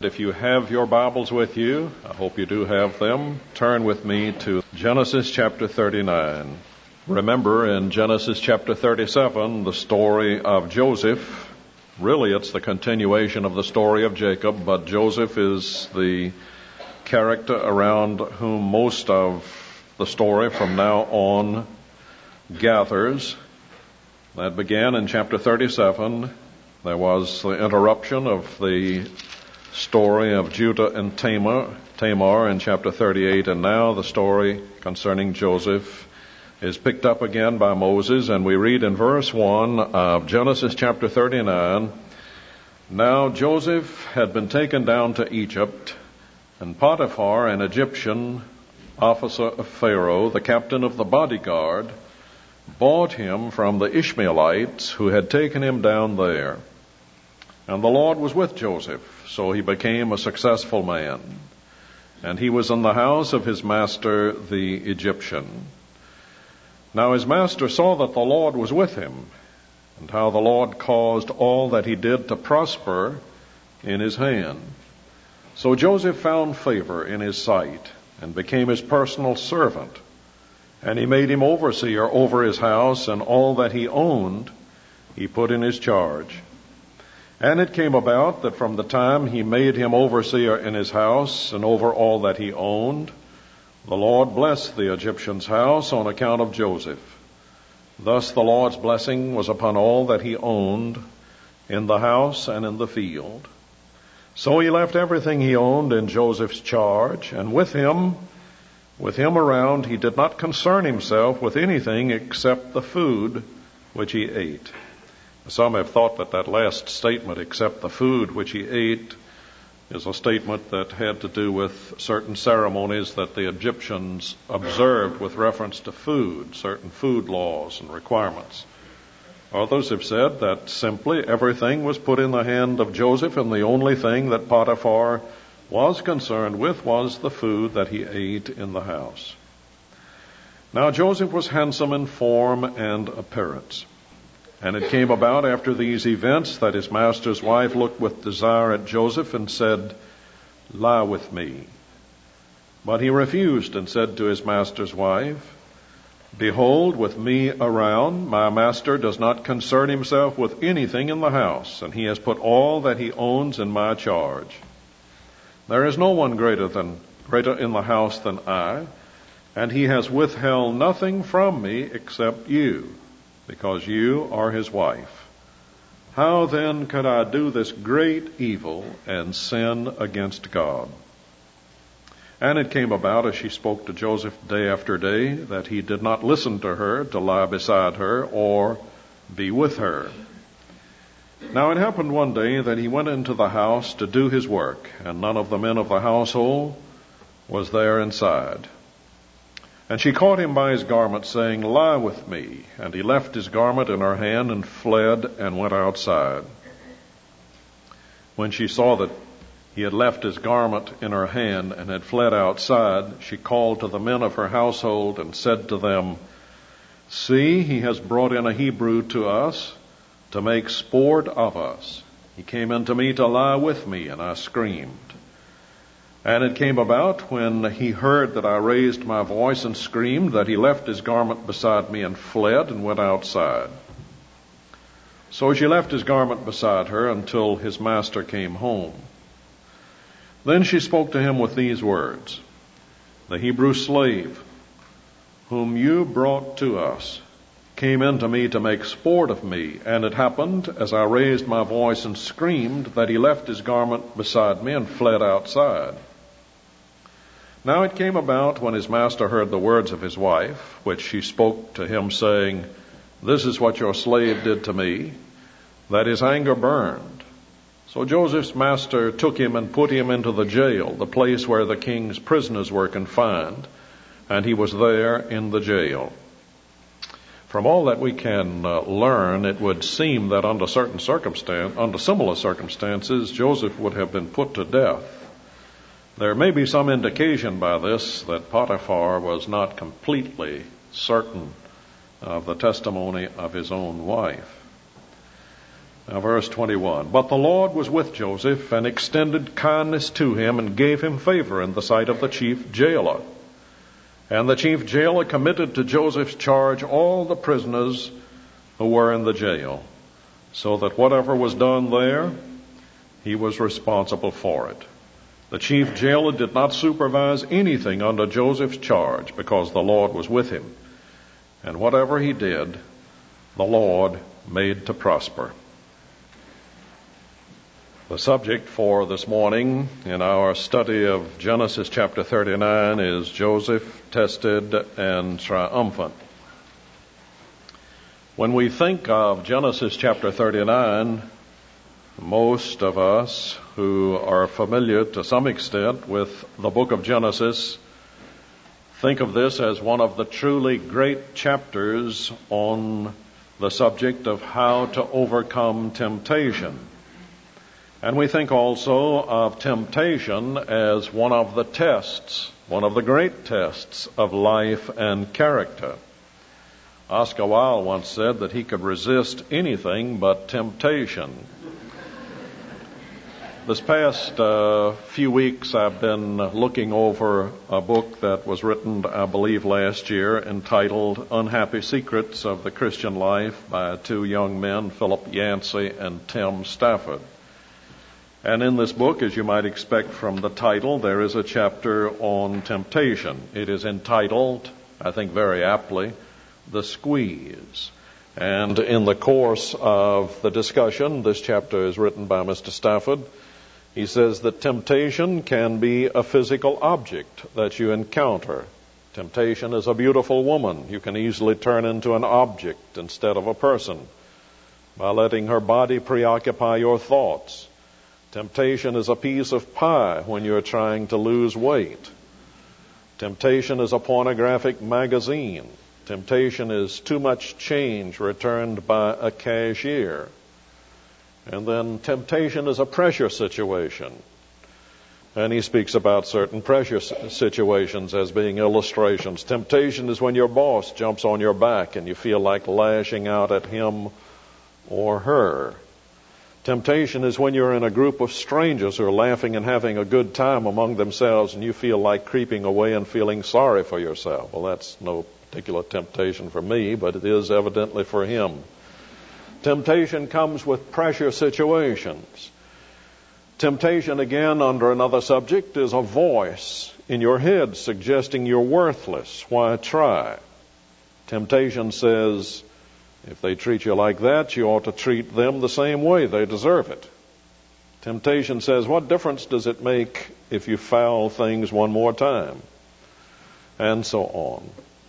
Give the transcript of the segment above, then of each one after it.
If you have your Bibles with you, I hope you do have them, turn with me to Genesis chapter 39. Remember, in Genesis chapter 37, the story of Joseph, really it's the continuation of the story of Jacob, but Joseph is the character around whom most of the story from now on gathers. That began in chapter 37. There was the interruption of the story of Judah and Tamar in chapter 38, and now the story concerning Joseph is picked up again by Moses, and we read in verse 1 of Genesis chapter 39, "Now Joseph had been taken down to Egypt, and Potiphar, an Egyptian officer of Pharaoh, the captain of the bodyguard, bought him from the Ishmaelites who had taken him down there. And the Lord was with Joseph, so he became a successful man. And he was in the house of his master, the Egyptian. Now his master saw that the Lord was with him, and how the Lord caused all that he did to prosper in his hand. So Joseph found favor in his sight, and became his personal servant. And he made him overseer over his house, and all that he owned he put in his charge. And it came about that from the time he made him overseer in his house and over all that he owned, the Lord blessed the Egyptian's house on account of Joseph. Thus the Lord's blessing was upon all that he owned in the house and in the field. So he left everything he owned in Joseph's charge, and with him around, he did not concern himself with anything except the food which he ate." Some have thought that last statement, "except the food which he ate," is a statement that had to do with certain ceremonies that the Egyptians observed with reference to food, certain food laws and requirements. Others have said that simply everything was put in the hand of Joseph, and the only thing that Potiphar was concerned with was the food that he ate in the house. Now Joseph was handsome in form and appearance. And it came about after these events that his master's wife looked with desire at Joseph and said, "Lie with me." But he refused and said to his master's wife, "Behold, with me around, my master does not concern himself with anything in the house, and he has put all that he owns in my charge. There is no one greater in the house than I, and he has withheld nothing from me except you, because you are his wife. How then could I do this great evil and sin against God?" And it came about, as she spoke to Joseph day after day, that he did not listen to her to lie beside her or be with her. Now it happened one day that he went into the house to do his work, and none of the men of the household was there inside. And she caught him by his garment, saying, "Lie with me." And he left his garment in her hand and fled and went outside. When she saw that he had left his garment in her hand and had fled outside, she called to the men of her household and said to them, "See, he has brought in a Hebrew to us to make sport of us. He came in to me to lie with me, and I screamed. And it came about, when he heard that I raised my voice and screamed, that he left his garment beside me and fled and went outside." So she left his garment beside her until his master came home. Then she spoke to him with these words, "The Hebrew slave, whom you brought to us, came in to me to make sport of me, and it happened, as I raised my voice and screamed, that he left his garment beside me and fled outside. Now it came about, when his master heard the words of his wife, which she spoke to him, saying, 'This is what your slave did to me,' that his anger burned. So Joseph's master took him and put him into the jail, the place where the king's prisoners were confined, and he was there in the jail." From all that we can learn, it would seem that under similar circumstances, Joseph would have been put to death. There may be some indication by this that Potiphar was not completely certain of the testimony of his own wife. Now, verse 21. But the Lord was with Joseph and extended kindness to him and gave him favor in the sight of the chief jailer. And the chief jailer committed to Joseph's charge all the prisoners who were in the jail, so that whatever was done there, he was responsible for it. The chief jailer did not supervise anything under Joseph's charge because the Lord was with him. And whatever he did, the Lord made to prosper. The subject for this morning in our study of Genesis chapter 39 is Joseph tested and triumphant. When we think of Genesis chapter 39, most of us who are familiar to some extent with the book of Genesis think of this as one of the truly great chapters on the subject of how to overcome temptation. And we think also of temptation as one of the tests, one of the great tests of life and character. Oscar Wilde once said that he could resist anything but temptation. This past few weeks I've been looking over a book that was written, I believe, last year entitled Unhappy Secrets of the Christian Life by two young men, Philip Yancey and Tim Stafford. And in this book, as you might expect from the title, there is a chapter on temptation. It is entitled, I think very aptly, The Squeeze. And in the course of the discussion, this chapter is written by Mr. Stafford. He says that temptation can be a physical object that you encounter. Temptation is a beautiful woman. You can easily turn into an object instead of a person by letting her body preoccupy your thoughts. Temptation is a piece of pie when you're trying to lose weight. Temptation is a pornographic magazine. Temptation is too much change returned by a cashier. And then temptation is a pressure situation. And he speaks about certain pressure situations as being illustrations. Temptation is when your boss jumps on your back and you feel like lashing out at him or her. Temptation is when you're in a group of strangers who are laughing and having a good time among themselves and you feel like creeping away and feeling sorry for yourself. Well, that's no particular temptation for me, but it is evidently for him. Temptation comes with pressure situations. Temptation, again, under another subject, is a voice in your head suggesting you're worthless. Why try? Temptation says, if they treat you like that, you ought to treat them the same way. They deserve it. Temptation says, what difference does it make if you foul things one more time? And so on.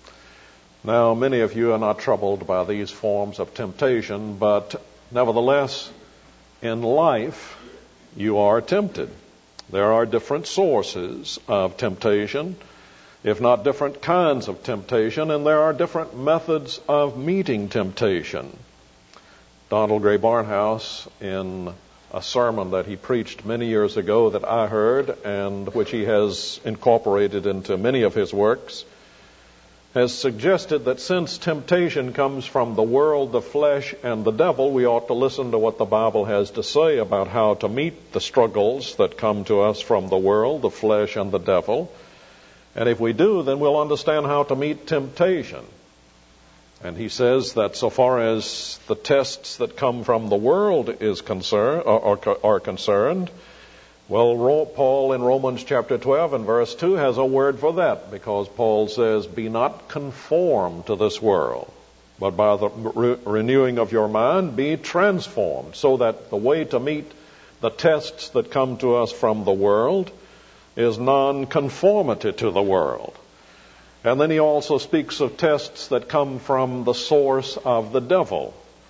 Now, many of you are not troubled by these forms of temptation, but nevertheless, in life, you are tempted. There are different sources of temptation, if not different kinds of temptation, and there are different methods of meeting temptation. Donald Gray Barnhouse, in a sermon that he preached many years ago that I heard, and which he has incorporated into many of his works, has suggested that since temptation comes from the world, the flesh, and the devil, we ought to listen to what the Bible has to say about how to meet the struggles that come to us from the world, the flesh, and the devil. And if we do, then we'll understand how to meet temptation. And he says that so far as the tests that come from the world is concerned, are concerned, well, Paul in Romans chapter 12 and verse 2 has a word for that, because Paul says, be not conformed to this world, but by the renewing of your mind, be transformed, so that the way to meet the tests that come to us from the world is non-conformity to the world. And then he also speaks of tests that come from the source of the devil.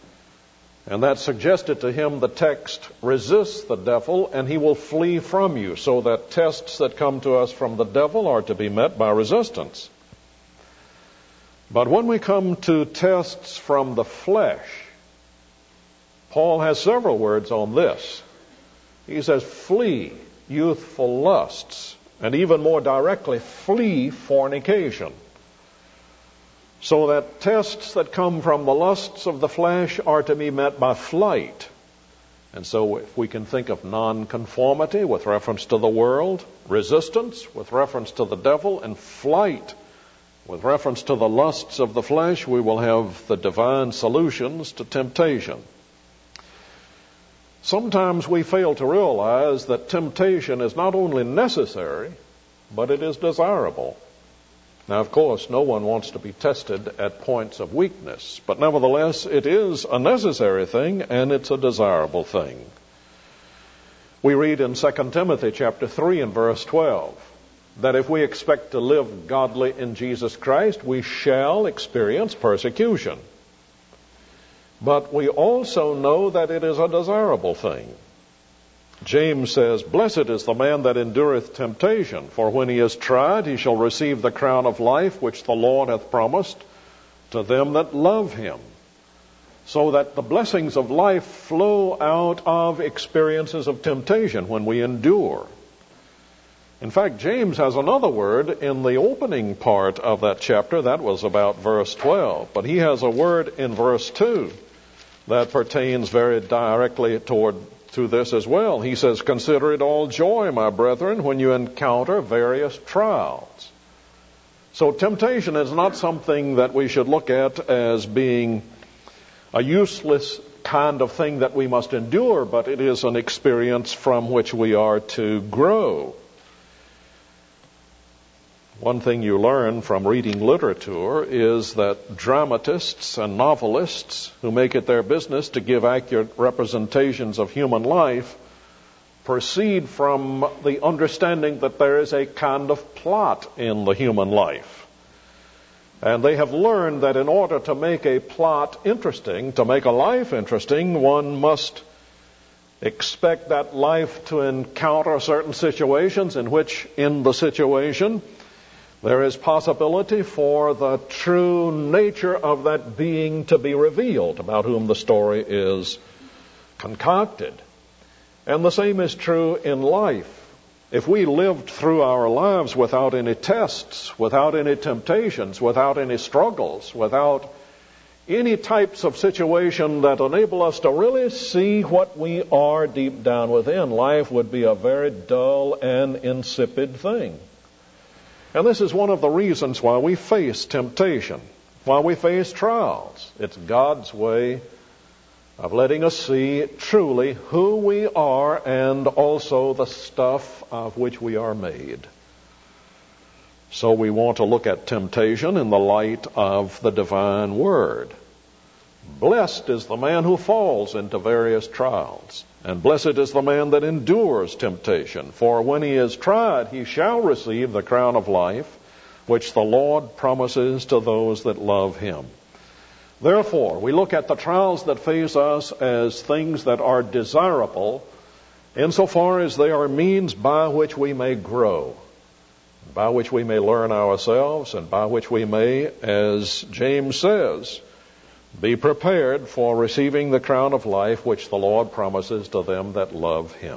And that suggested to him the text, resist the devil and he will flee from you, so that tests that come to us from the devil are to be met by resistance. But when we come to tests from the flesh, Paul has several words on this. He says, flee youthful lusts, and even more directly, flee fornication. So that tests that come from the lusts of the flesh are to be met by flight. And so if we can think of nonconformity with reference to the world, resistance with reference to the devil, and flight with reference to the lusts of the flesh, we will have the divine solutions to temptation. Sometimes we fail to realize that temptation is not only necessary, but it is desirable. Now, of course, no one wants to be tested at points of weakness, but nevertheless, it is a necessary thing and it's a desirable thing. We read in 2 Timothy chapter 3 and verse 12 that if we expect to live godly in Jesus Christ, we shall experience persecution. But we also know that it is a desirable thing. James says, "Blessed is the man that endureth temptation, for when he is tried, he shall receive the crown of life which the Lord hath promised to them that love him." So that the blessings of life flow out of experiences of temptation when we endure. In fact, James has another word in the opening part of that chapter. That was about verse 12. But he has a word in verse 2 that pertains very directly to this as well. He says, "Consider it all joy, my brethren, when you encounter various trials." So temptation is not something that we should look at as being a useless kind of thing that we must endure, but it is an experience from which we are to grow. One thing you learn from reading literature is that dramatists and novelists who make it their business to give accurate representations of human life proceed from the understanding that there is a kind of plot in the human life. And they have learned that in order to make a plot interesting, to make a life interesting, one must expect that life to encounter certain situations in which, in the situation, there is possibility for the true nature of that being to be revealed, about whom the story is concocted. And the same is true in life. If we lived through our lives without any tests, without any temptations, without any struggles, without any types of situation that enable us to really see what we are deep down within, life would be a very dull and insipid thing. And this is one of the reasons why we face temptation, why we face trials. It's God's way of letting us see truly who we are and also the stuff of which we are made. So we want to look at temptation in the light of the divine word. Blessed is the man who falls into various trials, and blessed is the man that endures temptation. For when he is tried, he shall receive the crown of life, which the Lord promises to those that love him. Therefore, we look at the trials that face us as things that are desirable, insofar as they are means by which we may grow, by which we may learn ourselves, and by which we may, as James says, be prepared for receiving the crown of life which the Lord promises to them that love him.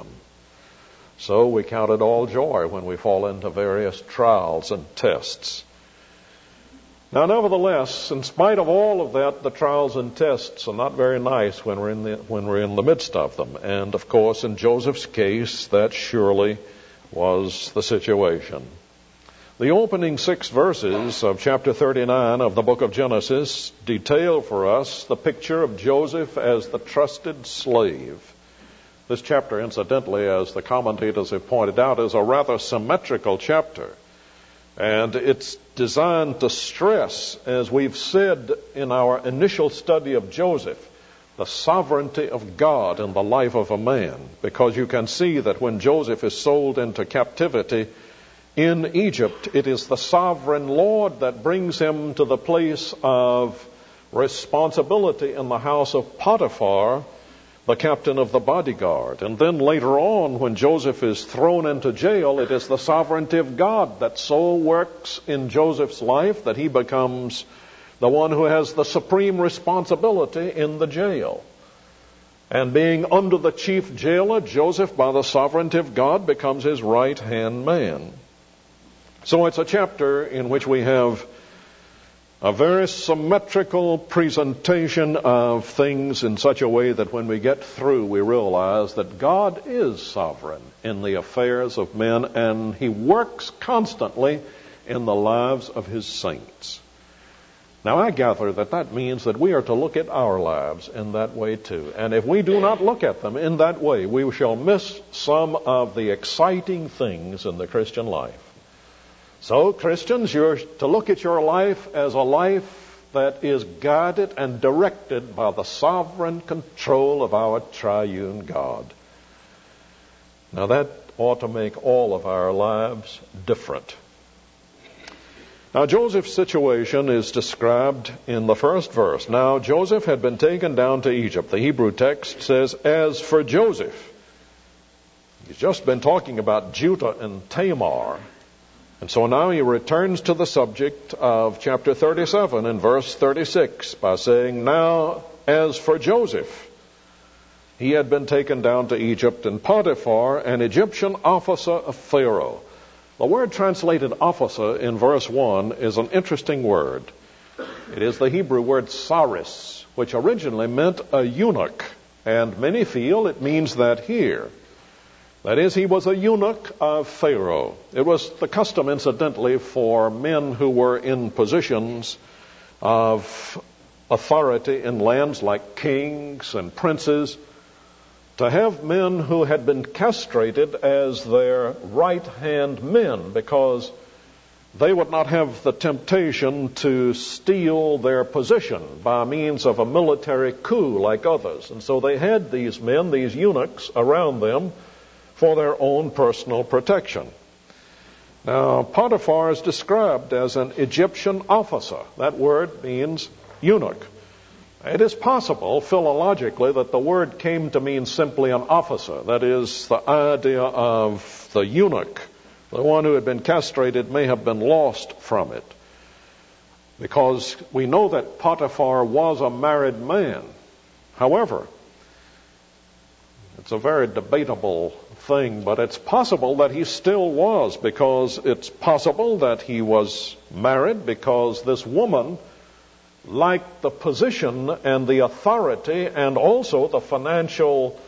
So we count it all joy when we fall into various trials and tests. Now, nevertheless, in spite of all of that, the trials and tests are not very nice when we're in the midst of them. And of course, in Joseph's case, that surely was the situation. The opening 6 verses of chapter 39 of the book of Genesis detail for us the picture of Joseph as the trusted slave. This chapter, incidentally, as the commentators have pointed out, is a rather symmetrical chapter. And it's designed to stress, as we've said in our initial study of Joseph, the sovereignty of God in the life of a man. Because you can see that when Joseph is sold into captivity in Egypt, it is the sovereign Lord that brings him to the place of responsibility in the house of Potiphar, the captain of the bodyguard. And then later on, when Joseph is thrown into jail, it is the sovereignty of God that so works in Joseph's life that he becomes the one who has the supreme responsibility in the jail. And being under the chief jailer, Joseph, by the sovereignty of God, becomes his right-hand man. So it's a chapter in which we have A very symmetrical presentation of things in such a way that when we get through, we realize that God is sovereign in the affairs of men, and He works constantly in the lives of His saints. Now, I gather that that means that we are to look at our lives in that way too. And if we do not look at them in that way, we shall miss some of the exciting things in the Christian life. So, Christians, you're to look at your life as a life that is guided and directed by the sovereign control of our triune God. Now, that ought to make all of our lives different. Now, Joseph's situation is described in the first verse. Now, Joseph had been taken down to Egypt. The Hebrew text says, as for Joseph. He's just been talking about Judah and Tamar. And so now he returns to the subject of chapter 37 in verse 36 by saying, now, as for Joseph, he had been taken down to Egypt, and Potiphar, an Egyptian officer of Pharaoh. The word translated officer in verse 1 is an interesting word. It is the Hebrew word saris, which originally meant a eunuch, and many feel it means that here. That is, he was a eunuch of Pharaoh. It was the custom, incidentally, for men who were in positions of authority in lands like kings and princes to have men who had been castrated as their right-hand men, because they would not have the temptation to steal their position by means of a military coup like others. And so they had these men, these eunuchs, around them for their own personal protection. Now, Potiphar is described as an Egyptian officer. That word means eunuch. It is possible, philologically, that the word came to mean simply an officer. That is, the idea of the eunuch, the one who had been castrated, may have been lost from it. Because we know that Potiphar was a married man. However, it's a very debatable thing, but it's possible that he still was, because it's possible that he was married because this woman liked the position and the authority and also the financial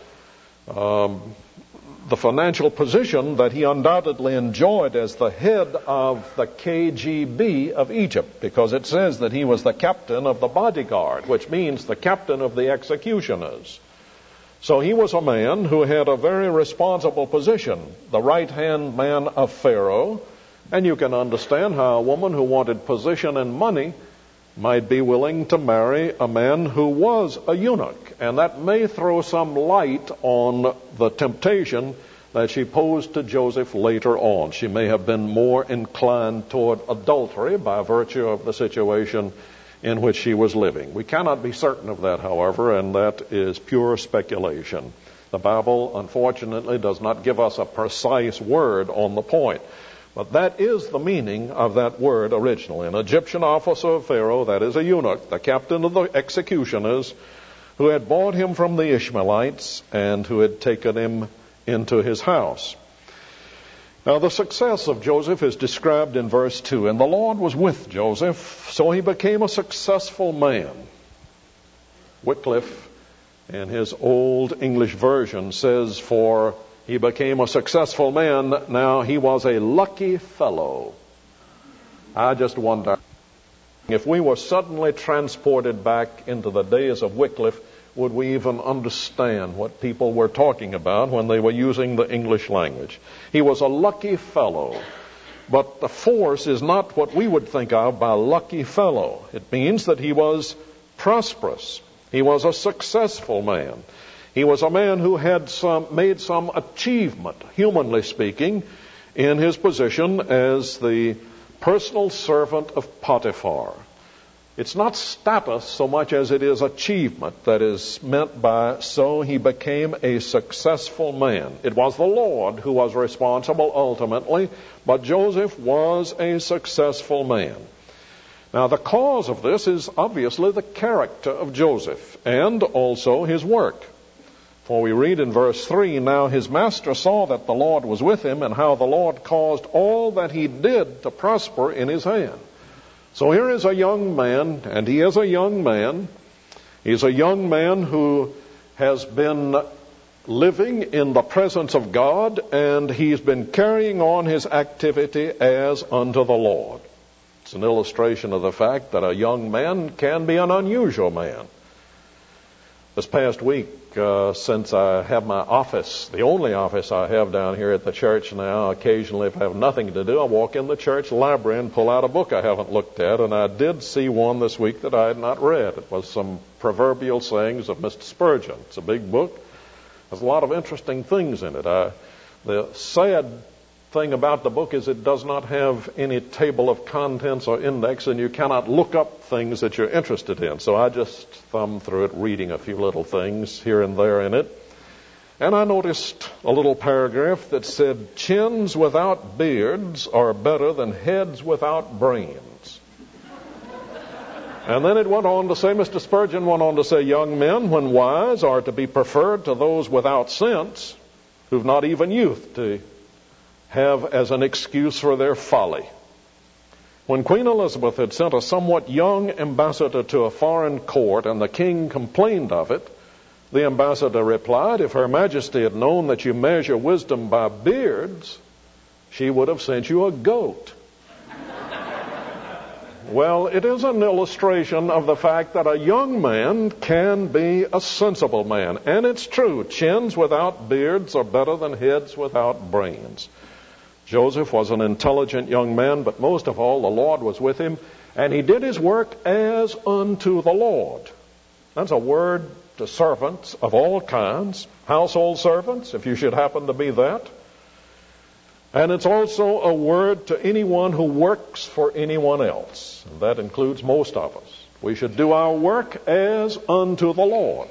position that he undoubtedly enjoyed as the head of the KGB of Egypt, because it says that he was the captain of the bodyguard, which means the captain of the executioners. So he was a man who had a very responsible position, the right-hand man of Pharaoh, and you can understand how a woman who wanted position and money might be willing to marry a man who was a eunuch. And that may throw some light on the temptation that she posed to Joseph later on. She may have been more inclined toward adultery by virtue of the situation in which she was living. We cannot be certain of that, however, and that is pure speculation. The Bible, unfortunately, does not give us a precise word on the point. But that is the meaning of that word originally. An Egyptian officer of Pharaoh, that is a eunuch, the captain of the executioners, who had bought him from the Ishmaelites and who had taken him into his house. Now, the success of Joseph is described in verse 2. And the Lord was with Joseph, so he became a successful man. Wycliffe, in his old English version, says, for he became a successful man. Now, he was a lucky fellow. I just wonder, if we were suddenly transported back into the days of Wycliffe, would we even understand what people were talking about when they were using the English language? He was a lucky fellow. But the force is not what we would think of by lucky fellow. It means that he was prosperous. He was a successful man. He was a man who had made some achievement, humanly speaking, in his position as the personal servant of Potiphar. It's not status so much as it is achievement that is meant by so he became a successful man. It was the Lord who was responsible ultimately, but Joseph was a successful man. Now, the cause of this is obviously the character of Joseph and also his work. For we read in verse 3, now his master saw that the Lord was with him, and how the Lord caused all that he did to prosper in his hand. So here is a young man, and he is a young man. He's a young man who has been living in the presence of God, and he's been carrying on his activity as unto the Lord. It's an illustration of the fact that a young man can be an unusual man. This past week, since I have my office, the only office I have down here at the church now, occasionally if I have nothing to do, I walk in the church library and pull out a book I haven't looked at, and I did see one this week that I had not read. It was some proverbial sayings of Mr. Spurgeon. It's a big book. There's a lot of interesting things in it. The sad thing about the book is it does not have any table of contents or index, and you cannot look up things that you're interested in. So I just thumbed through it, reading a few little things here and there in it. And I noticed a little paragraph that said, "Chins without beards are better than heads without brains." And then it went on to say, Mr. Spurgeon went on to say, "Young men, when wise, are to be preferred to those without sense, who've not even youth to have as an excuse for their folly." When Queen Elizabeth had sent a somewhat young ambassador to a foreign court and the king complained of it, the ambassador replied, "If Her Majesty had known that you measure wisdom by beards, she would have sent you a goat." Well, it is an illustration of the fact that a young man can be a sensible man. And it's true, chins without beards are better than heads without brains. Joseph was an intelligent young man, but most of all, the Lord was with him, and he did his work as unto the Lord. That's a word to servants of all kinds, household servants, if you should happen to be that. And it's also a word to anyone who works for anyone else. And that includes most of us. We should do our work as unto the Lord.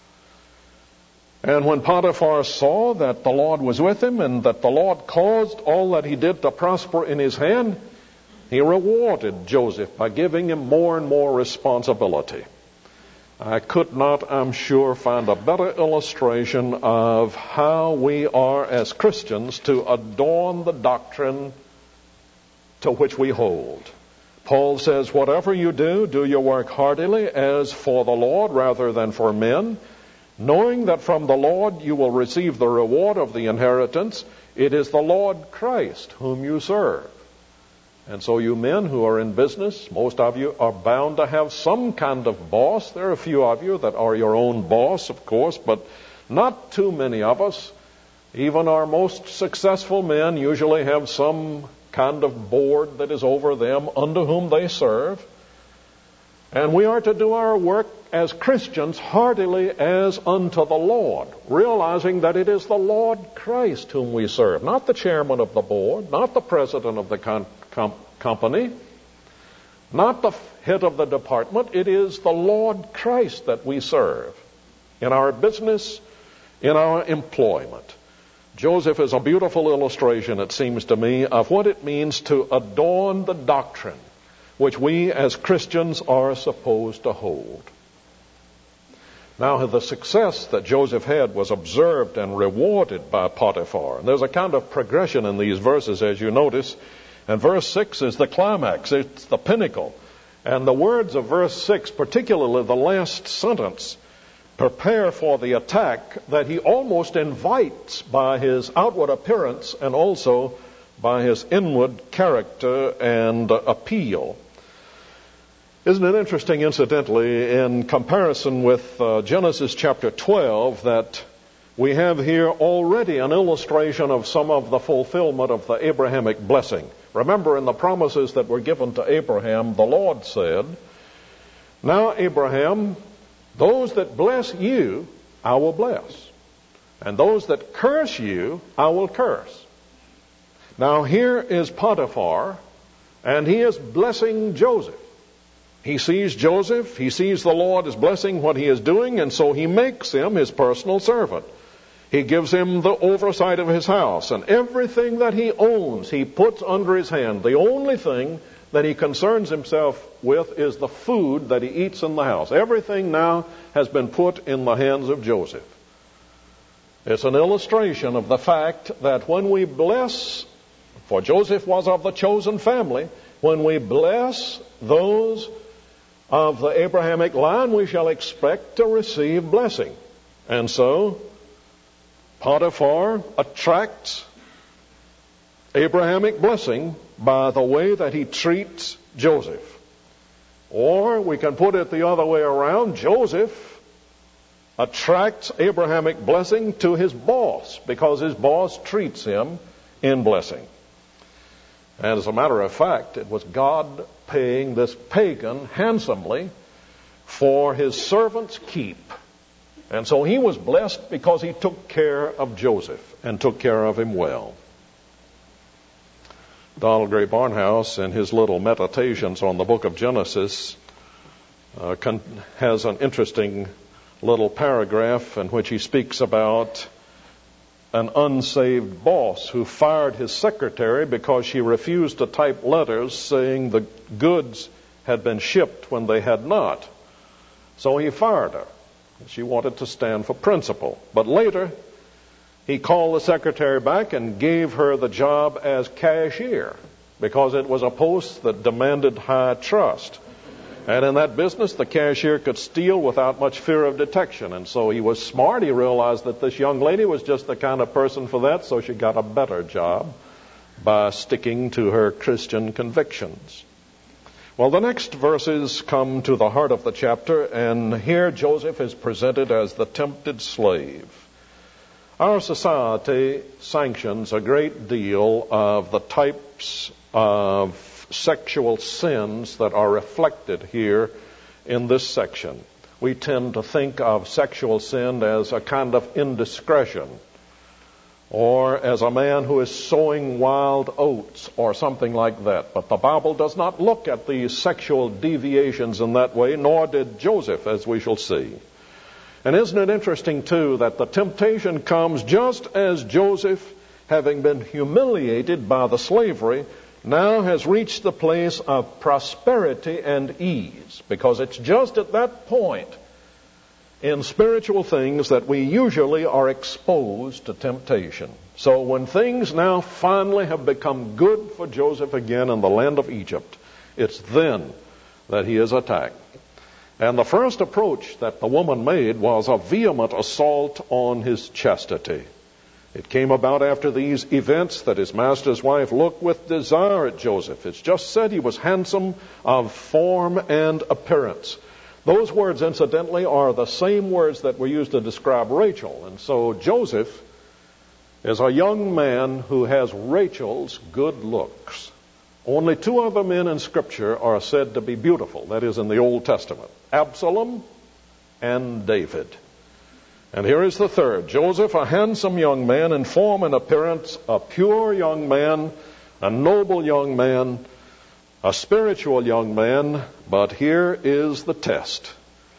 And when Potiphar saw that the Lord was with him and that the Lord caused all that he did to prosper in his hand, he rewarded Joseph by giving him more and more responsibility. I could not, I'm sure, find a better illustration of how we are as Christians to adorn the doctrine to which we hold. Paul says, "Whatever you do, do your work heartily as for the Lord rather than for men, knowing that from the Lord you will receive the reward of the inheritance. It is the Lord Christ whom you serve." And so you men who are in business, most of you are bound to have some kind of boss. There are a few of you that are your own boss, of course, but not too many of us. Even our most successful men usually have some kind of board that is over them, under whom they serve. And we are to do our work as Christians heartily as unto the Lord, realizing that it is the Lord Christ whom we serve, not the chairman of the board, not the president of the company, not the head of the department. It is the Lord Christ that we serve in our business, in our employment. Joseph is a beautiful illustration, it seems to me, of what it means to adorn the doctrine which we as Christians are supposed to hold. Now, the success that Joseph had was observed and rewarded by Potiphar. And there's a kind of progression in these verses, as you notice. And verse 6 is the climax. It's the pinnacle. And the words of verse 6, particularly the last sentence, prepare for the attack that he almost invites by his outward appearance and also by his inward character and appeal. Isn't it interesting, incidentally, in comparison with Genesis chapter 12, that we have here already an illustration of some of the fulfillment of the Abrahamic blessing. Remember, in the promises that were given to Abraham, the Lord said, "Now, Abraham, those that bless you, I will bless. And those that curse you, I will curse." Now, here is Potiphar, and he is blessing Joseph. He sees Joseph, he sees the Lord is blessing what he is doing, and so he makes him his personal servant. He gives him the oversight of his house, and everything that he owns he puts under his hand. The only thing that he concerns himself with is the food that he eats in the house. Everything now has been put in the hands of Joseph. It's an illustration of the fact that when we bless, for Joseph was of the chosen family, when we bless those of the Abrahamic line we shall expect to receive blessing. And so Potiphar attracts Abrahamic blessing by the way that he treats Joseph. Or we can put it the other way around. Joseph attracts Abrahamic blessing to his boss because his boss treats him in blessing. And as a matter of fact, it was God paying this pagan handsomely for his servant's keep. And so he was blessed because he took care of Joseph and took care of him well. Donald Gray Barnhouse, in his little meditations on the book of Genesis, has an interesting little paragraph in which he speaks about an unsaved boss who fired his secretary because she refused to type letters saying the goods had been shipped when they had not. So he fired her. She wanted to stand for principle. But later, he called the secretary back and gave her the job as cashier because it was a post that demanded high trust. And in that business, the cashier could steal without much fear of detection. And so he was smart. He realized that this young lady was just the kind of person for that, so she got a better job by sticking to her Christian convictions. Well, the next verses come to the heart of the chapter, and here Joseph is presented as the tempted slave. Our society sanctions a great deal of the types of sexual sins that are reflected here in this section. We tend to think of sexual sin as a kind of indiscretion, or as a man who is sowing wild oats or something like that. But the Bible does not look at these sexual deviations in that way, nor did Joseph, as we shall see. And isn't it interesting, too, that the temptation comes just as Joseph, having been humiliated by the slavery, now has reached the place of prosperity and ease, because it's just at that point in spiritual things that we usually are exposed to temptation. So when things now finally have become good for Joseph again in the land of Egypt, it's then that he is attacked. And the first approach that the woman made was a vehement assault on his chastity. It came about after these events that his master's wife looked with desire at Joseph. It's just said he was handsome of form and appearance. Those words, incidentally, are the same words that were used to describe Rachel. And so Joseph is a young man who has Rachel's good looks. Only two other men in Scripture are said to be beautiful. That is, in the Old Testament: Absalom and David. And here is the third. Joseph, a handsome young man in form and appearance, a pure young man, a noble young man, a spiritual young man. But here is the test.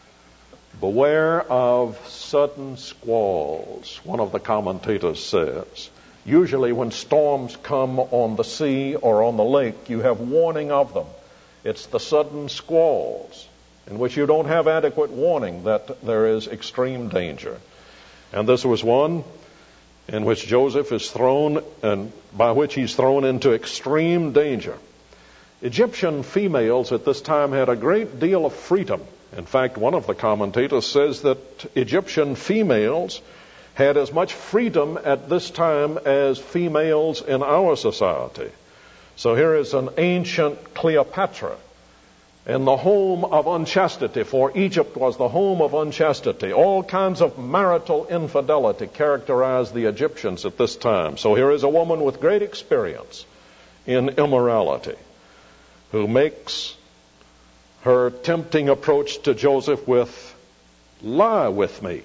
Beware of sudden squalls, one of the commentators says. Usually when storms come on the sea or on the lake, you have warning of them. It's the sudden squalls in which you don't have adequate warning that there is extreme danger. And this was one in which Joseph is thrown, and by which he's thrown into extreme danger. Egyptian females at this time had a great deal of freedom. In fact, one of the commentators says that Egyptian females had as much freedom at this time as females in our society. So here is an ancient Cleopatra in the home of unchastity, for Egypt was the home of unchastity. All kinds of marital infidelity characterized the Egyptians at this time. So here is a woman with great experience in immorality who makes her tempting approach to Joseph with, "Lie with me."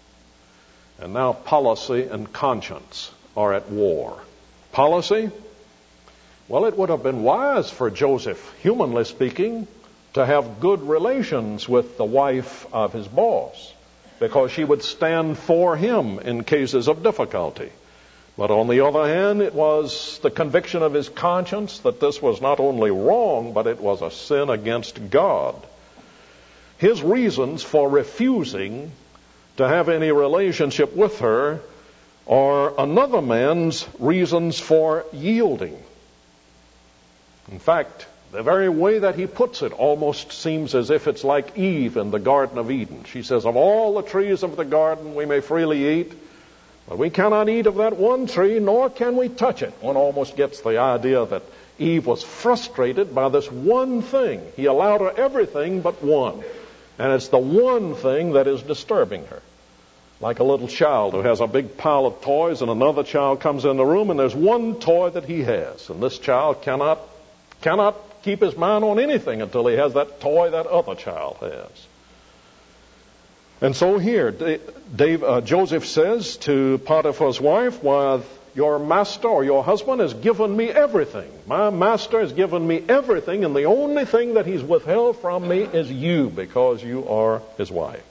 And now policy and conscience are at war. Policy? Well, it would have been wise for Joseph, humanly speaking, to have good relations with the wife of his boss, because she would stand for him in cases of difficulty. But on the other hand, it was the conviction of his conscience that this was not only wrong, but it was a sin against God. His reasons for refusing to have any relationship with her are another man's reasons for yielding. In fact, The very way that he puts it almost seems as if it's like Eve in the Garden of Eden. She says, of all the trees of the garden we may freely eat, but we cannot eat of that one tree, nor can we touch it. One almost gets the idea that Eve was frustrated by this one thing. He allowed her everything but one. And it's the one thing that is disturbing her. Like a little child who has a big pile of toys and another child comes in the room and there's one toy that he has. And this child cannot keep his mind on anything until he has that toy that other child has. And so here, Joseph says to Potiphar's wife, "Why, your master or your husband has given me everything. My master has given me everything, and the only thing that he's withheld from me is you, because you are his wife."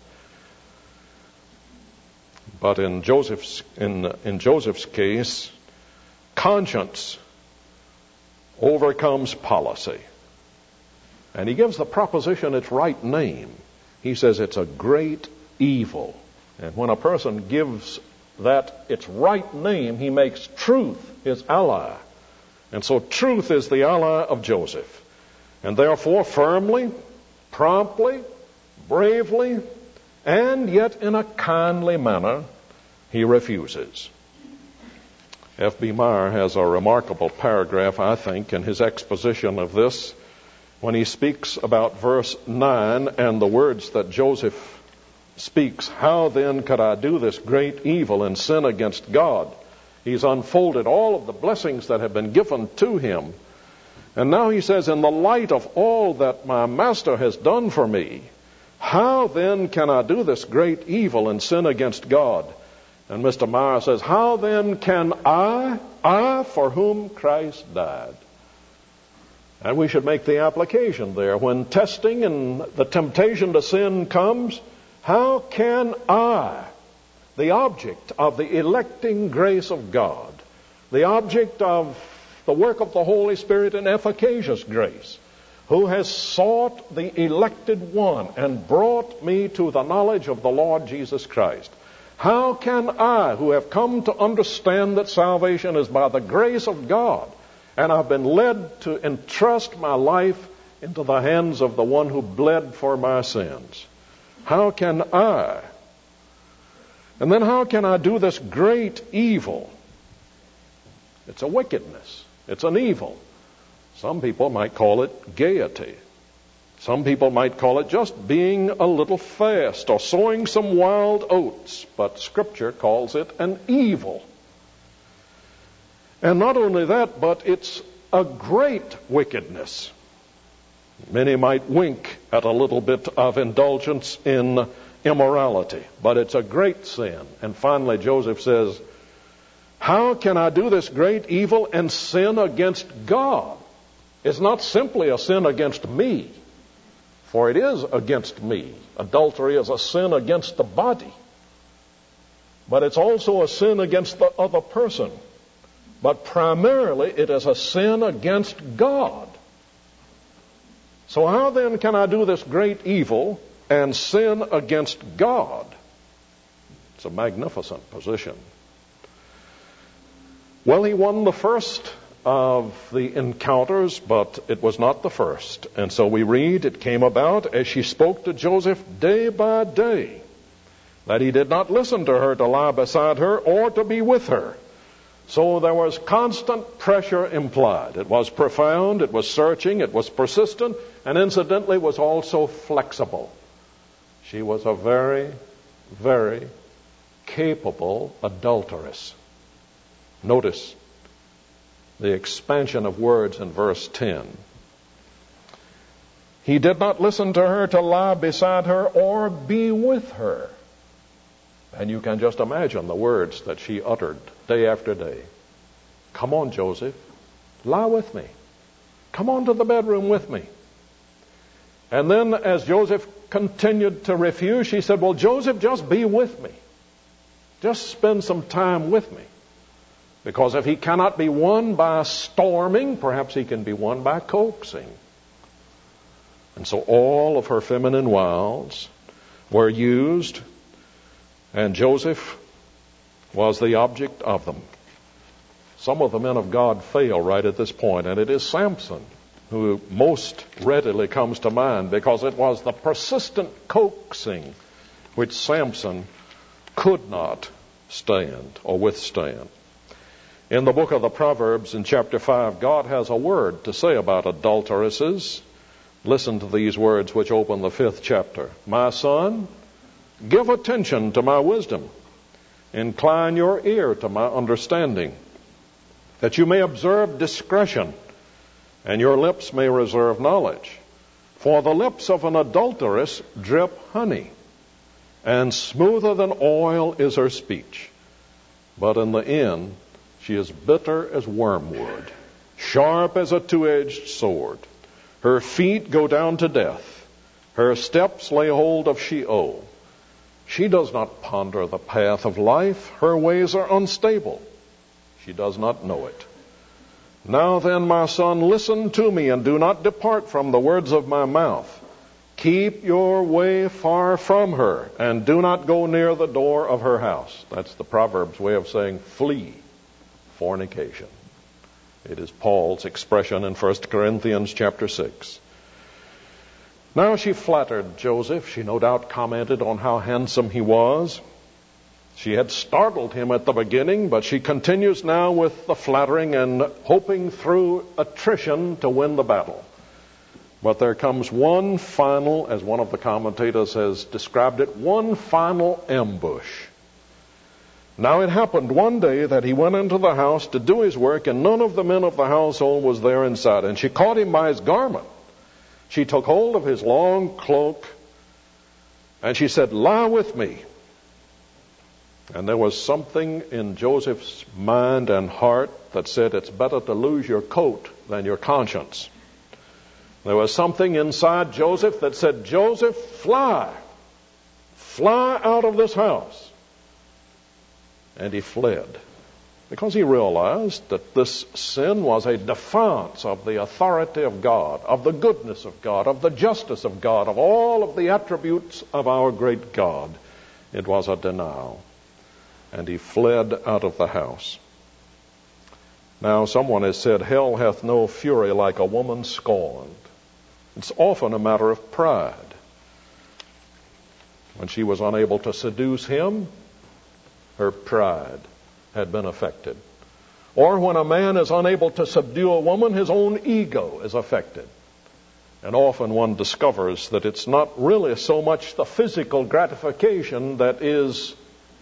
But in Joseph's case, conscience overcomes policy. And he gives the proposition its right name. He says it's a great evil. And when a person gives that its right name, he makes truth his ally. And so truth is the ally of Joseph. And therefore, firmly, promptly, bravely, and yet in a kindly manner, he refuses. F.B. Meyer has a remarkable paragraph, I think, in his exposition of this, when he speaks about verse 9 and the words that Joseph speaks. How then could I do this great evil and sin against God? He's unfolded all of the blessings that have been given to him. And now he says, in the light of all that my master has done for me, how then can I do this great evil and sin against God? And Mr. Meyer says, how then can I for whom Christ died? And we should make the application there. When testing and the temptation to sin comes, how can I, the object of the electing grace of God, the object of the work of the Holy Spirit in efficacious grace, who has sought the elected one and brought me to the knowledge of the Lord Jesus Christ, how can I, who have come to understand that salvation is by the grace of God, and I've been led to entrust my life into the hands of the one who bled for my sins, how can I? And then how can I do this great evil? It's a wickedness. It's an evil. Some people might call it gaiety. Some people might call it just being a little fast or sowing some wild oats. But Scripture calls it an evil. And not only that, but it's a great wickedness. Many might wink at a little bit of indulgence in immorality, but it's a great sin. And finally, Joseph says, how can I do this great evil and sin against God? It's not simply a sin against me, for it is against me. Adultery is a sin against the body, but it's also a sin against the other person. But primarily, it is a sin against God. So how then can I do this great evil and sin against God? It's a magnificent position. Well, he won the first of the encounters, but it was not the first. And so we read, it came about as she spoke to Joseph day by day, that he did not listen to her to lie beside her or to be with her. So there was constant pressure implied. It was profound, it was searching, it was persistent, and incidentally was also flexible. She was a very, very capable adulteress. Notice the expansion of words in verse 10. He did not listen to her to lie beside her or be with her. And you can just imagine the words that she uttered day after day. Come on, Joseph, lie with me. Come on to the bedroom with me. And then as Joseph continued to refuse, she said, well, Joseph, just be with me. Just spend some time with me. Because if he cannot be won by storming, perhaps he can be won by coaxing. And so all of her feminine wiles were used, and Joseph was the object of them. Some of the men of God fail right at this point, and it is Samson who most readily comes to mind, because it was the persistent coaxing which Samson could not stand or withstand. In the book of the Proverbs in chapter 5, God has a word to say about adulteresses. Listen to these words which open the 5th chapter. My son, give attention to my wisdom. Incline your ear to my understanding, that you may observe discretion, and your lips may reserve knowledge. For the lips of an adulteress drip honey, and smoother than oil is her speech. But in the end, she is bitter as wormwood, sharp as a two-edged sword. Her feet go down to death. Her steps lay hold of Sheol. She does not ponder the path of life. Her ways are unstable. She does not know it. Now then, my son, listen to me and do not depart from the words of my mouth. Keep your way far from her and do not go near the door of her house. That's the Proverbs way of saying flee fornication. It is Paul's expression in 1 Corinthians chapter 6. Now she flattered Joseph. She no doubt commented on how handsome he was. She had startled him at the beginning, but she continues now with the flattering and hoping through attrition to win the battle. But there comes one final, as one of the commentators has described it, one final ambush. Now it happened one day that he went into the house to do his work, and none of the men of the household was there inside. And she caught him by his garment. She took hold of his long cloak, and she said, "Lie with me." And there was something in Joseph's mind and heart that said, it's better to lose your coat than your conscience. There was something inside Joseph that said, Joseph, fly. Fly out of this house. And he fled, because he realized that this sin was a defiance of the authority of God, of the goodness of God, of the justice of God, of all of the attributes of our great God. It was a denial. And he fled out of the house. Now, someone has said, hell hath no fury like a woman scorned. It's often a matter of pride. When she was unable to seduce him, her pride had been affected. Or when a man is unable to subdue a woman, his own ego is affected. And often one discovers that it's not really so much the physical gratification that is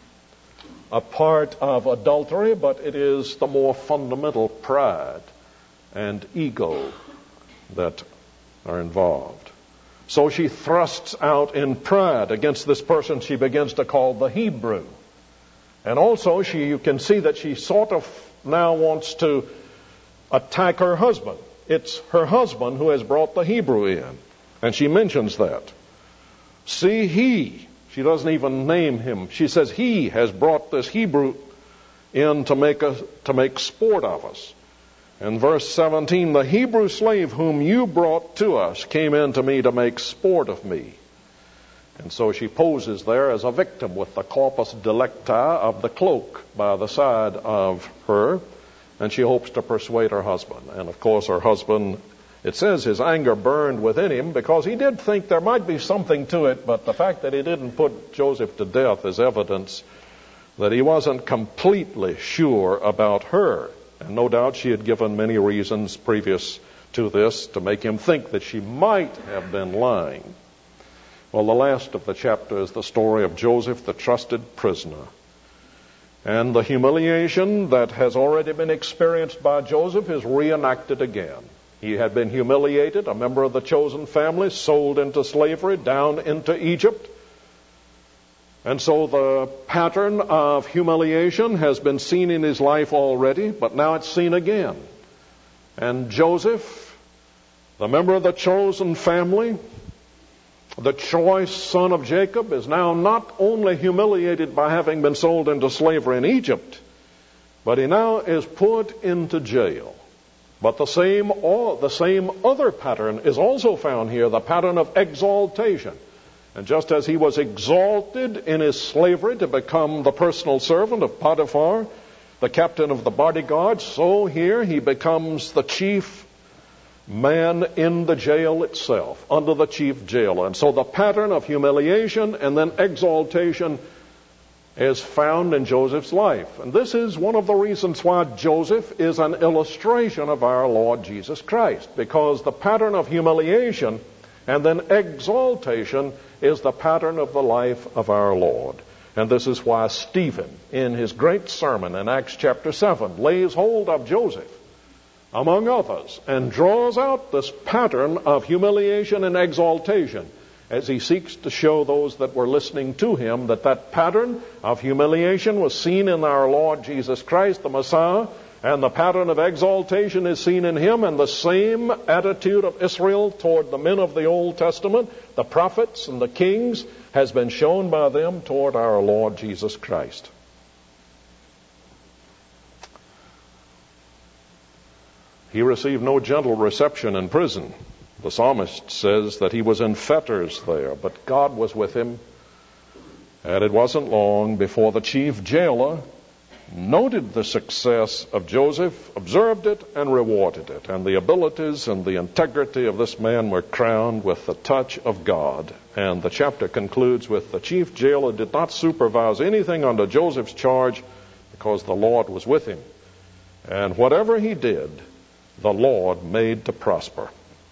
a part of adultery, but it is the more fundamental pride and ego that are involved. So she thrusts out in pride against this person she begins to call the Hebrew. And also you can see that she sort of now wants to attack her husband. It's her husband who has brought the Hebrew in. And she mentions that. See, she doesn't even name him. She says he has brought this Hebrew in to make sport of us. In verse 17, the Hebrew slave whom you brought to us came in to me to make sport of me. And so she poses there as a victim with the corpus delicti of the cloak by the side of her, and she hopes to persuade her husband. And of course her husband, it says his anger burned within him because he did think there might be something to it, but the fact that he didn't put Joseph to death is evidence that he wasn't completely sure about her. And no doubt she had given many reasons previous to this to make him think that she might have been lying. Well, the last of the chapter is the story of Joseph, the trusted prisoner. And the humiliation that has already been experienced by Joseph is reenacted again. He had been humiliated, a member of the chosen family, sold into slavery down into Egypt. And so the pattern of humiliation has been seen in his life already, but now it's seen again. And Joseph, the member of the chosen family, the choice son of Jacob, is now not only humiliated by having been sold into slavery in Egypt, but he now is put into jail. But the same other pattern is also found here, the pattern of exaltation. And just as he was exalted in his slavery to become the personal servant of Potiphar, the captain of the bodyguard, so here he becomes the chief man in the jail itself, under the chief jailer. And so the pattern of humiliation and then exaltation is found in Joseph's life. And this is one of the reasons why Joseph is an illustration of our Lord Jesus Christ, because the pattern of humiliation and then exaltation is the pattern of the life of our Lord. And this is why Stephen, in his great sermon in Acts chapter 7, lays hold of Joseph, among others, and draws out this pattern of humiliation and exaltation as he seeks to show those that were listening to him that that pattern of humiliation was seen in our Lord Jesus Christ, the Messiah, and the pattern of exaltation is seen in him, and the same attitude of Israel toward the men of the Old Testament, the prophets and the kings, has been shown by them toward our Lord Jesus Christ. He received no gentle reception in prison. The psalmist says that he was in fetters there, but God was with him. And it wasn't long before the chief jailer noted the success of Joseph, observed it, and rewarded it. And the abilities and the integrity of this man were crowned with the touch of God. And the chapter concludes with, the chief jailer did not supervise anything under Joseph's charge because the Lord was with him. And whatever he did, the Lord made to prosper.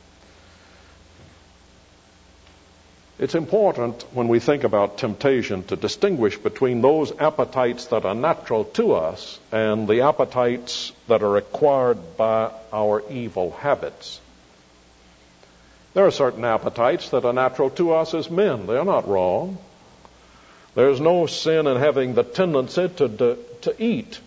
It's important when we think about temptation to distinguish between those appetites that are natural to us and the appetites that are acquired by our evil habits. There are certain appetites that are natural to us as men. They're not wrong. There's no sin in having the tendency to eat.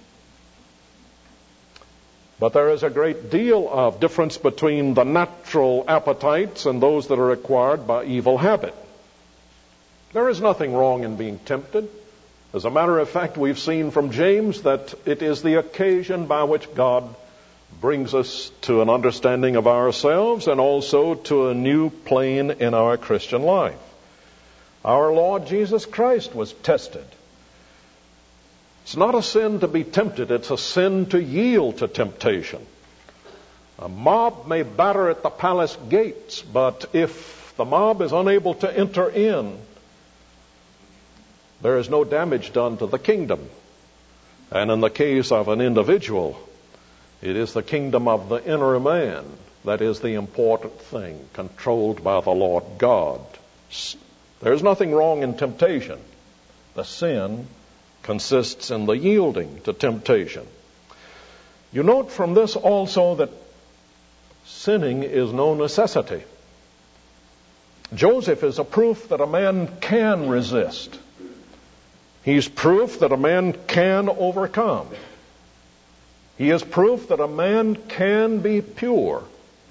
But there is a great deal of difference between the natural appetites and those that are acquired by evil habit. There is nothing wrong in being tempted. As a matter of fact, we've seen from James that it is the occasion by which God brings us to an understanding of ourselves and also to a new plane in our Christian life. Our Lord Jesus Christ was tested. It's not a sin to be tempted, it's a sin to yield to temptation. A mob may batter at the palace gates, but if the mob is unable to enter in, there is no damage done to the kingdom. And in the case of an individual, it is the kingdom of the inner man that is the important thing, controlled by the Lord God. There's nothing wrong in temptation. The sin consists in the yielding to temptation. You note from this also that sinning is no necessity. Joseph is a proof that a man can resist. He's proof that a man can overcome. He is proof that a man can be pure.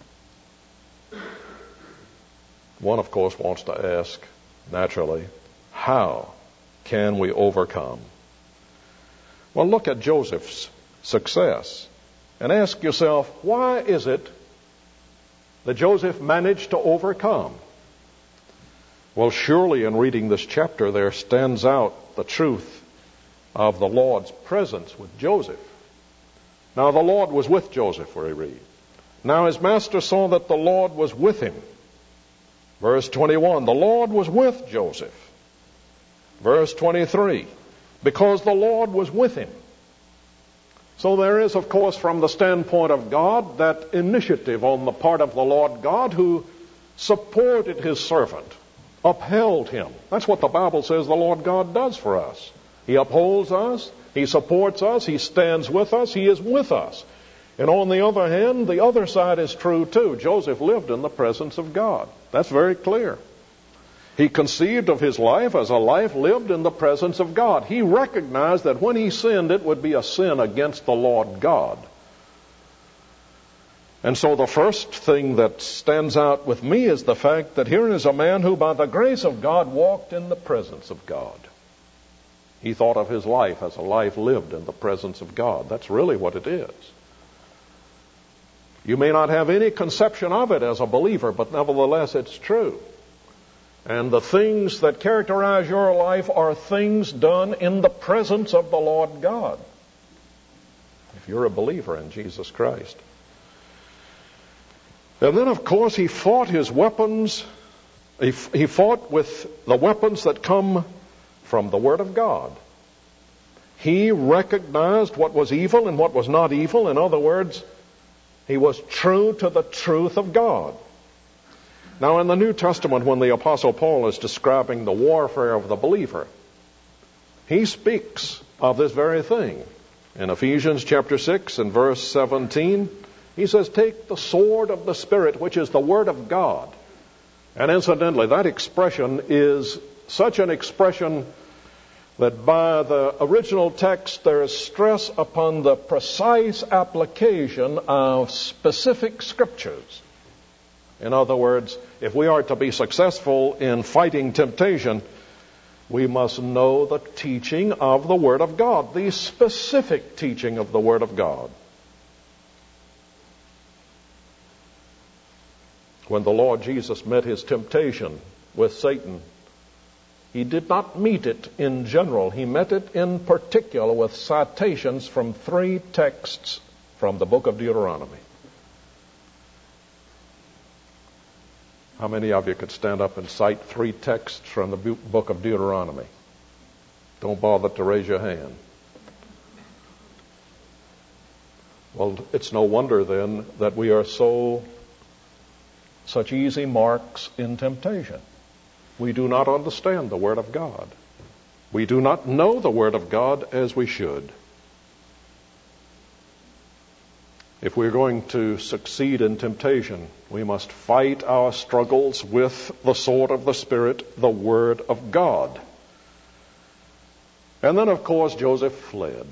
One, of course, wants to ask, naturally, how can we overcome? Well, look at Joseph's success and ask yourself, why is it that Joseph managed to overcome? Well, surely in reading this chapter, there stands out the truth of the Lord's presence with Joseph. Now, the Lord was with Joseph, we read. Now, his master saw that the Lord was with him. Verse 21, the Lord was with Joseph. Verse 23, because the Lord was with him. So there is, of course, from the standpoint of God, that initiative on the part of the Lord God who supported his servant, upheld him. That's what the Bible says the Lord God does for us. He upholds us, he supports us, he stands with us, he is with us. And on the other hand, the other side is true too. Joseph lived in the presence of God. That's very clear. He conceived of his life as a life lived in the presence of God. He recognized that when he sinned, it would be a sin against the Lord God. And so the first thing that stands out with me is the fact that here is a man who, by the grace of God, walked in the presence of God. He thought of his life as a life lived in the presence of God. That's really what it is. You may not have any conception of it as a believer, but nevertheless it's true. And the things that characterize your life are things done in the presence of the Lord God, if you're a believer in Jesus Christ. And then, of course, he fought his weapons. He fought with the weapons that come from the Word of God. He recognized what was evil and what was not evil. In other words, he was true to the truth of God. Now, in the New Testament, when the Apostle Paul is describing the warfare of the believer, he speaks of this very thing. In Ephesians chapter 6 and verse 17, he says, take the sword of the Spirit, which is the Word of God. And incidentally, that expression is such an expression that by the original text there is stress upon the precise application of specific scriptures. In other words, if we are to be successful in fighting temptation, we must know the teaching of the Word of God, the specific teaching of the Word of God. When the Lord Jesus met his temptation with Satan, he did not meet it in general. He met it in particular with citations from 3 texts from the book of Deuteronomy. How many of you could stand up and cite 3 texts from the book of Deuteronomy? Don't bother to raise your hand. Well, it's no wonder then that we are such easy marks in temptation. We do not understand the Word of God. We do not know the Word of God as we should. If we're going to succeed in temptation, we must fight our struggles with the sword of the Spirit, the Word of God. And then, of course, Joseph fled.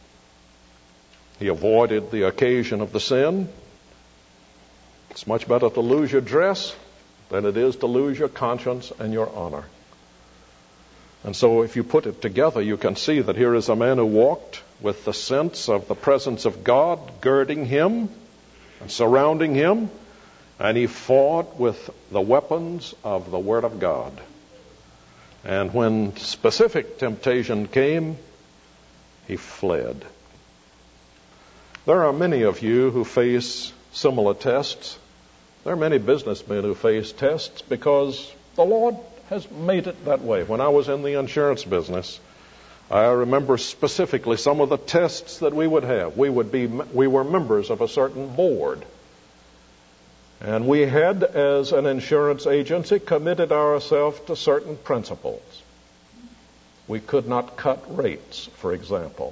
He avoided the occasion of the sin. It's much better to lose your dress than it is to lose your conscience and your honor. And so if you put it together, you can see that here is a man who walked with the sense of the presence of God girding him and surrounding him, and he fought with the weapons of the Word of God. And when specific temptation came, he fled. There are many of you who face similar tests. There are many businessmen who face tests because the Lord has made it that way. When I was in the insurance business, I remember specifically some of the tests that we would have. We were members of a certain board. And we had, as an insurance agency, committed ourselves to certain principles. We could not cut rates, for example.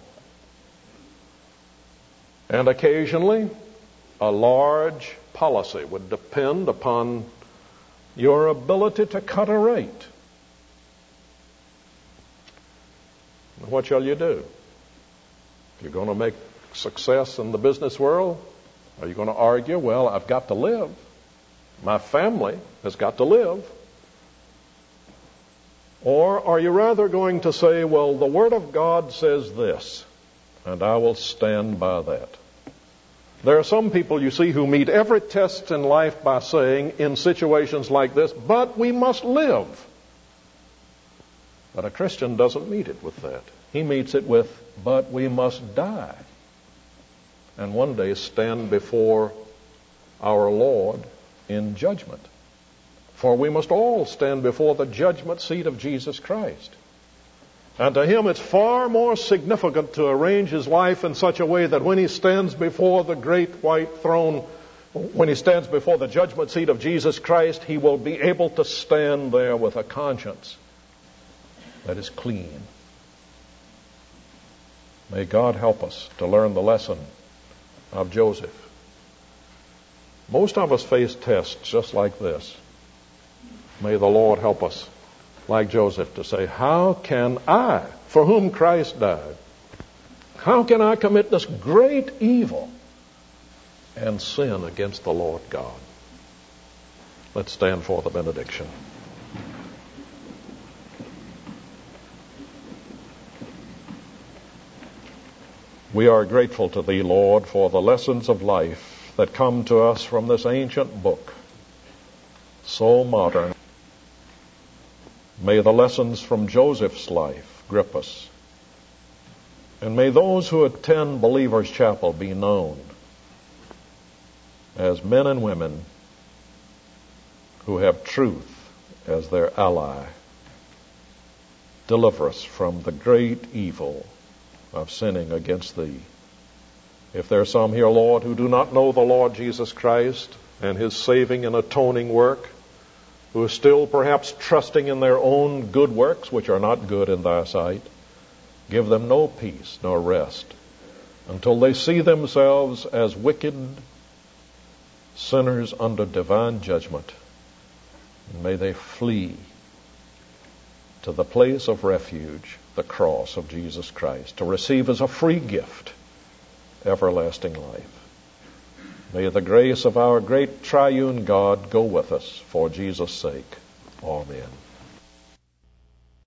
And occasionally, a large policy would depend upon your ability to cut a rate. What shall you do? If you're going to make success in the business world, are you going to argue, well, I've got to live. My family has got to live. Or are you rather going to say, well, the Word of God says this, and I will stand by that? There are some people, you see, who meet every test in life by saying, in situations like this, but we must live. But a Christian doesn't meet it with that. He meets it with, but we must die. And one day stand before our Lord in judgment. For we must all stand before the judgment seat of Jesus Christ. And to him it's far more significant to arrange his life in such a way that when he stands before the great white throne, when he stands before the judgment seat of Jesus Christ, he will be able to stand there with a conscience that is clean. May God help us to learn the lesson of Joseph. Most of us face tests just like this. May the Lord help us, like Joseph, to say, how can I, for whom Christ died, how can I commit this great evil and sin against the Lord God? Let's stand for the benediction. We are grateful to Thee, Lord, for the lessons of life that come to us from this ancient book, so modern. May the lessons from Joseph's life grip us. And may those who attend Believers' Chapel be known as men and women who have truth as their ally. Deliver us from the great evil of sinning against Thee. If there are some here, Lord, who do not know the Lord Jesus Christ and His saving and atoning work, who are still perhaps trusting in their own good works, which are not good in Thy sight, give them no peace nor rest until they see themselves as wicked sinners under divine judgment. And may they flee to the place of refuge, the cross of Jesus Christ, to receive as a free gift everlasting life. May the grace of our great triune God go with us for Jesus' sake. Amen.